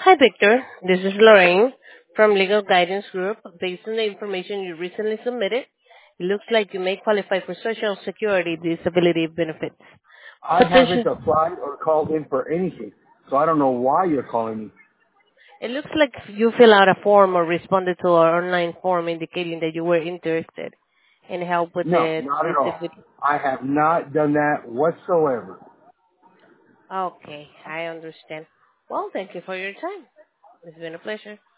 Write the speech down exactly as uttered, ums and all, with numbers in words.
Hi, Victor. This is Lorraine from Legal Guidance Group. Based on the information you recently submitted, it looks like you may qualify for Social Security disability benefits. I haven't Potential. applied or called in for anything, so I don't know why you're calling me. It looks like you fill out a form or responded to our online form indicating that you were interested in help with No, the not at all. disability. I have not done that whatsoever. Okay, I understand. Well, thank you for your time. It's been a pleasure.